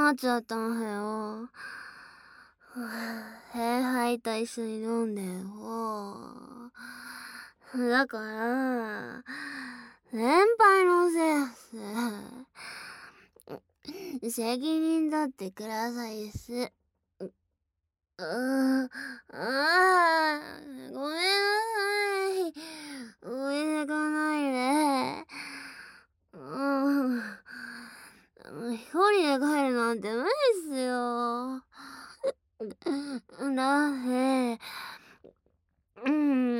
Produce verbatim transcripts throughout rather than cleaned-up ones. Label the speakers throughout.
Speaker 1: なっちゃったんだよ。変配と一緒に飲んでよ。だから、先輩のせいっす。責任取ってくださいっす。う、う、あー、ごめんなさい。置いてかないで。うん。一人で帰るなんて無理っすよ。だって、うん、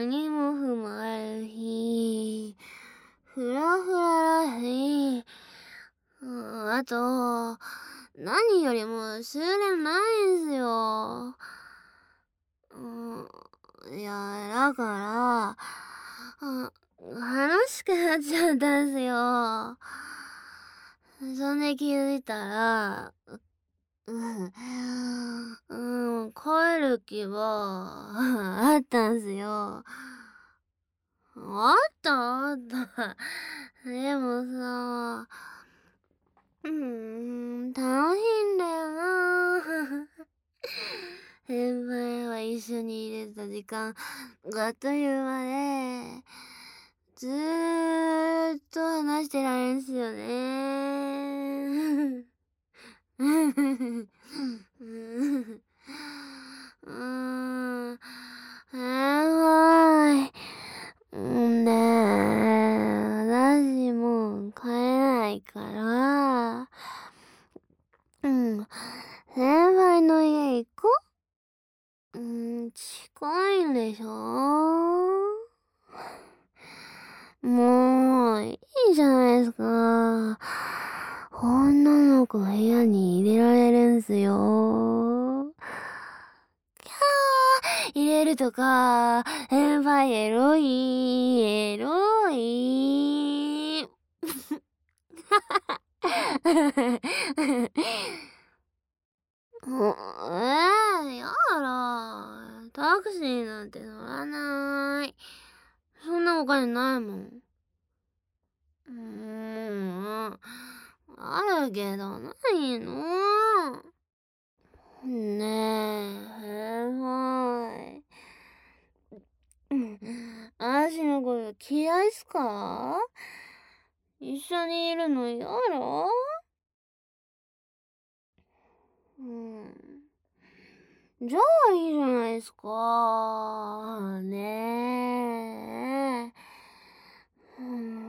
Speaker 1: にもふもあるし、ふらふらだし、うん、あと、何よりも終電ないんすよ。うん、いや、だから、あ、楽しくなっちゃったんすよ。そんで気づいたら、うん、うん、帰る気はあったんすよ。あったあった。でもさ、うーん、楽しいんだよな。先輩は一緒に入れた時間があっという間で、ずーっと話してられんすよね。うーん、はい。んで、私もう帰れないから、うん、先輩の家行こう。うん、近いんでしょ？もう、いいじゃないですか。女の子部屋に入れられるんすよ。キャー入れるとか、先輩エロい、エロい。もう、えー、やだ。タクシーなんて乗らない。そんなお金ないもん。うーん、あるけどないの。ねえ、はい。うん、私のこと嫌いっすか？一緒にいるの嫌だ？うん。じゃあいいじゃないですか。ねえ。うん。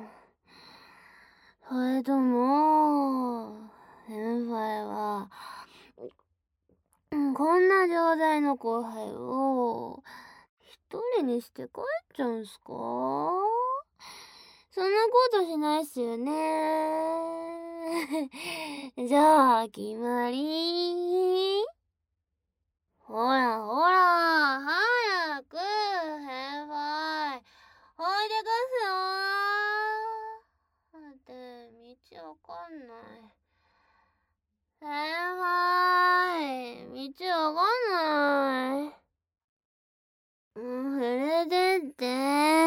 Speaker 1: それとも、先輩は、うん、こんな状態の後輩を一人にして帰っちゃうんすか？そんなことしないっすよね。じゃあ、決まり。ほらほら、早く、先輩、置いてくっすよ。だって、道わかんない。先輩、道わかんない。うん、連れてって。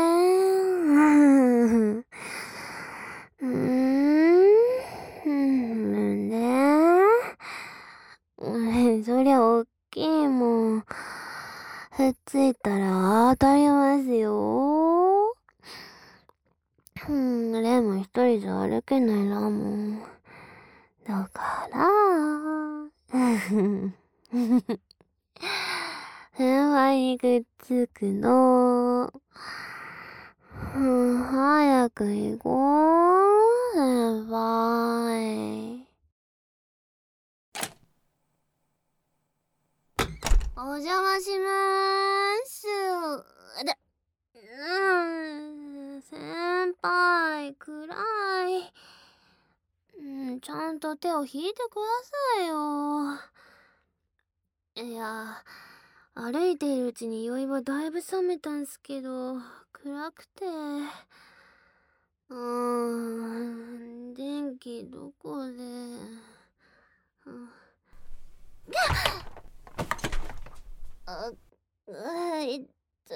Speaker 1: うーん、ね。そりゃおっきいもん。くっついたら当たりますよ。うん、でも一人じゃ歩けないなもん。だから、先輩にくっつくの。うん、早く行こう、先輩。お邪魔しまーす。で、うん、先輩、暗い。うん、ちゃんと手を引いてくださいよ。いや、歩いているうちに酔いはだいぶ冷めたんすけど、暗くて。うーん、電気どこで。うん、あ、あ、いっつ。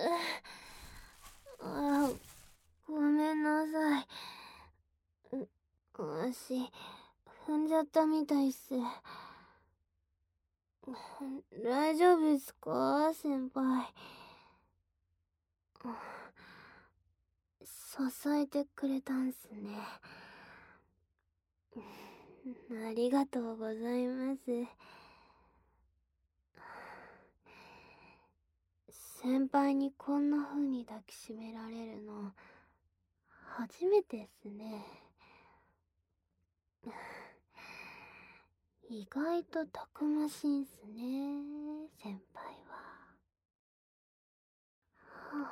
Speaker 1: あ、ごめんなさい。足、踏んじゃったみたいっす。 大丈夫ですか先輩。支えてくれたんすね。ありがとうございます。先輩にこんな風に抱きしめられるの初めてっすね。意外とたくましいんすね、先輩は。は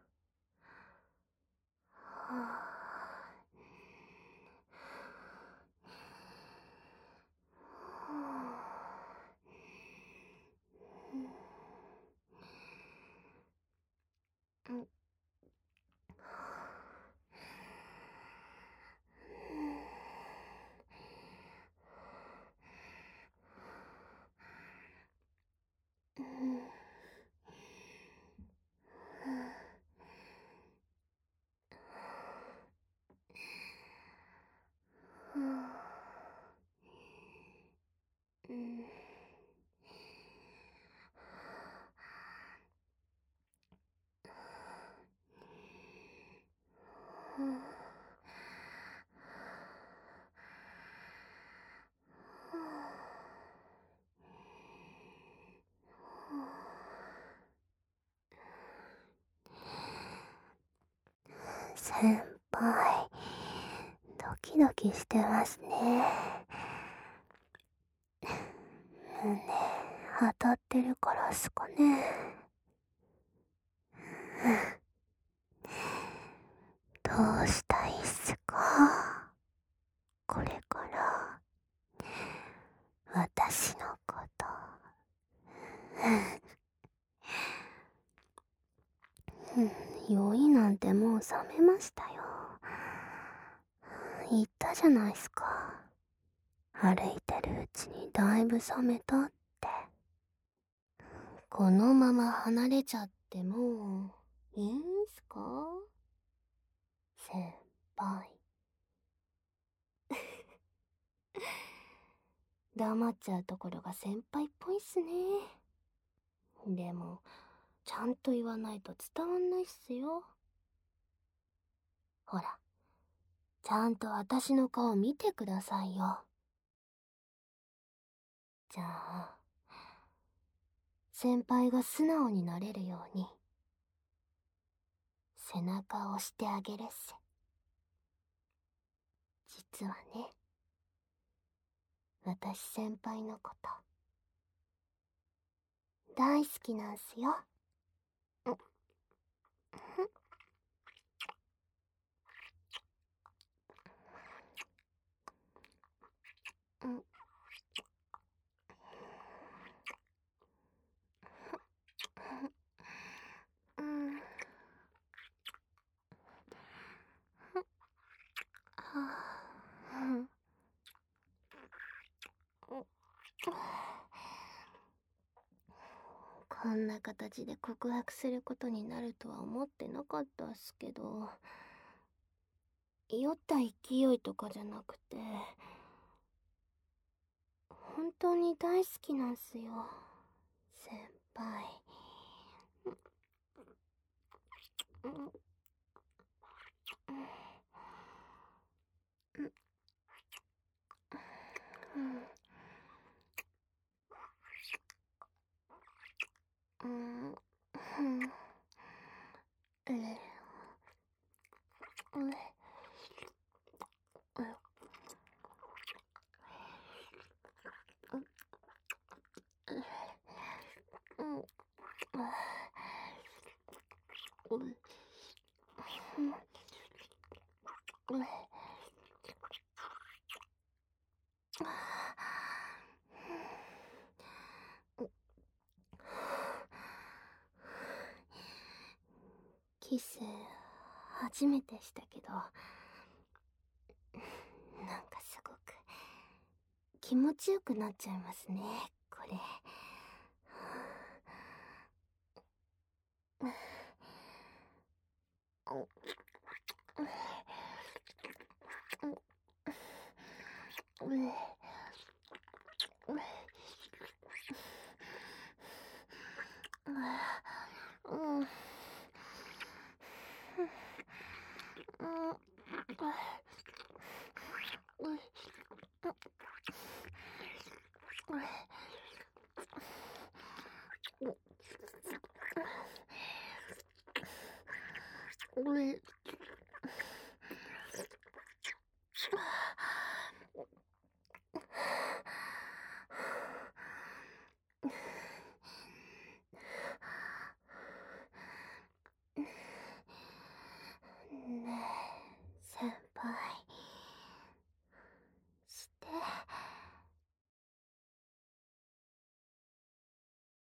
Speaker 1: あ、はあ、うん、うん、うん、うん、うん、先輩、ドキドキしてますね。胸当たってるからっすかね。どうしたいっすかこれから私のこと。酔いなんてもう冷めましたよ。言ったじゃないっすか。歩いてるうちにだいぶ冷めたって。このまま離れちゃってもいいんすか先輩。黙っちゃうところが先輩っぽいっすね。でもちゃんと言わないと伝わんないっすよ。ほら、ちゃんと私の顔見てくださいよ。じゃあ先輩が素直になれるように背中を押してあげるっす。実はね、私先輩のこと大好きなんすよ。うん、うん、うん、はあ、うん、こんな形で告白することになるとは思ってなかったっすけど、酔った勢いとかじゃなくて本当に大好きなんすよ先輩。うん、うん、うん、うん、うん、え、うん、うん、うん、うん、キス初めてしたけど、なんかすごく気持ちよくなっちゃいますねこれ。 俺、